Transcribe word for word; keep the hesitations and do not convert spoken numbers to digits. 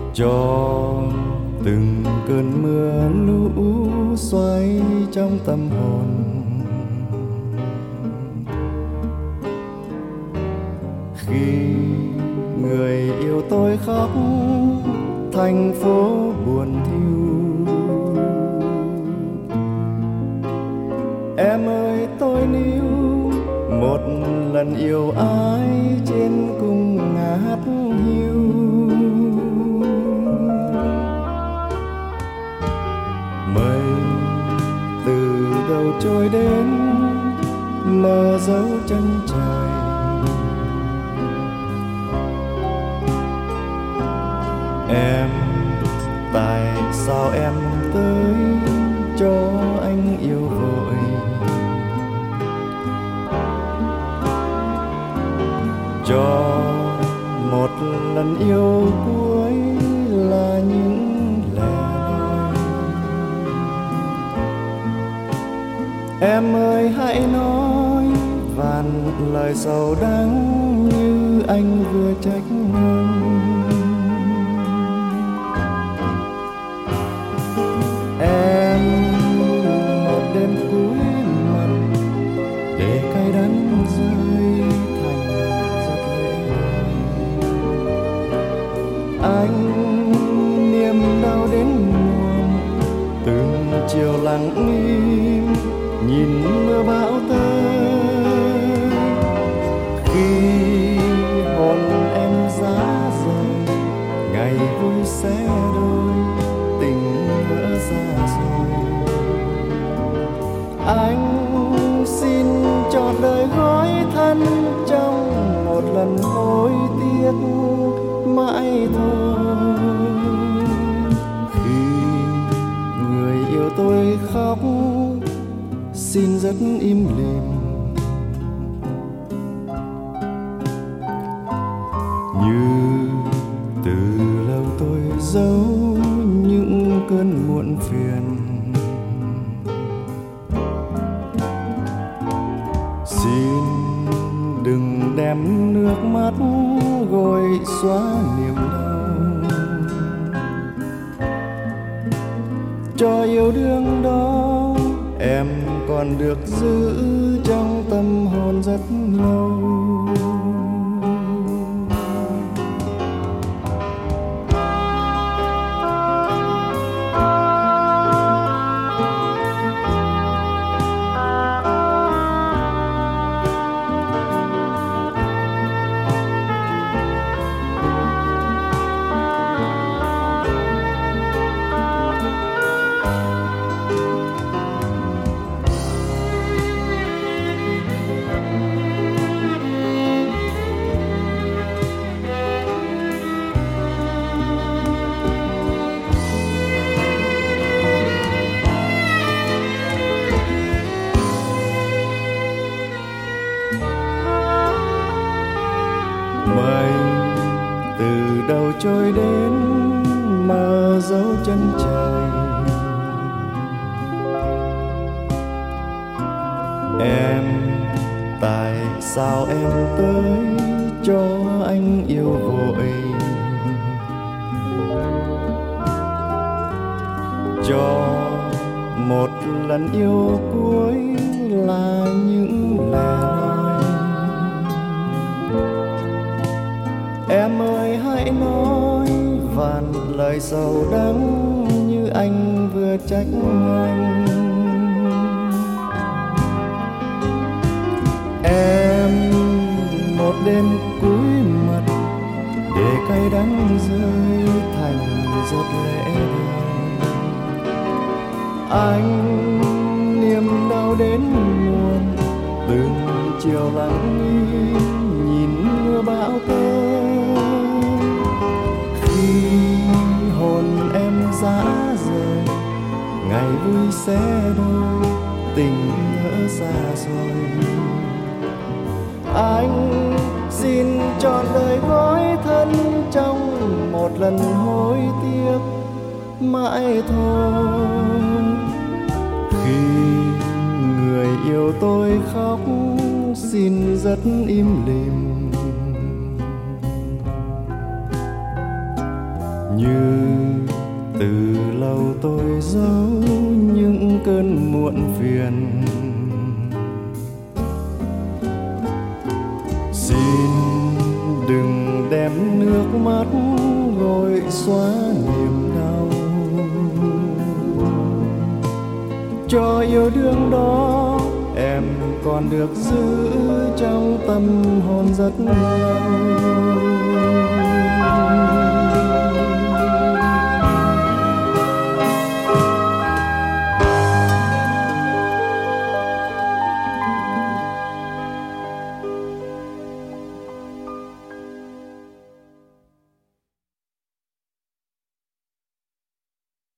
cho từng cơn mưa lũ xoáy trong tâm hồn. Khi người yêu tôi khóc, thành phố buồn thiu. Em ơi tôi níu một lần yêu ai trên cung ngát hiu. Mây từ đâu trôi đến mờ dấu chân trời. Em tại sao em tới cho anh yêu vội. Cho một lần yêu cuối là những lẻ loi. Em ơi hãy nói vạn lời sầu đắng như anh vừa trách mắng. Em một đêm cuối mặn để cay đắng rơi thành giọt lệ. Anh niềm đau đến muôn từng chiều lặng im nhìn mưa bão tới. Khi hồn em giá rời ngày vui sẽ đôi tình ngỡ ra rồi. Anh xin trọn đời gói thân trong một lần hối tiếc mãi thôi. Khi người yêu tôi khóc xin rất im lìm, như từ lâu tôi giấu những cơn muộn phiền. Xin đừng đem nước mắt gội xóa niềm đau. Cho yêu đương đó em còn được giữ trong tâm hồn rất lâu. Mây từ đâu trôi đến mờ dấu chân trời. Em tại sao em tới cho anh yêu vội. Cho một lần yêu cuối là những lẻ loi. Em ơi hãy nói vạn lời sầu đắng như anh vừa trách anh. Em một đêm cuối mật để cay đắng rơi thành giọt lệ đời. Anh niềm đau đến muôn từng chiều lặng im nhìn mưa bão tới. Khi hồn em giá rời ngày vui sẽ đôi tình ngỡ xa rồi. Anh xin trọn đời gói thân trong một lần hối tiếc mãi thôi. Khi người yêu tôi khóc xin rất im lìm, như giấu những cơn muộn phiền. Xin đừng đem nước mắt gội xóa niềm đau, cho yêu đương đó em còn được giữ trong tâm hồn rất lâu.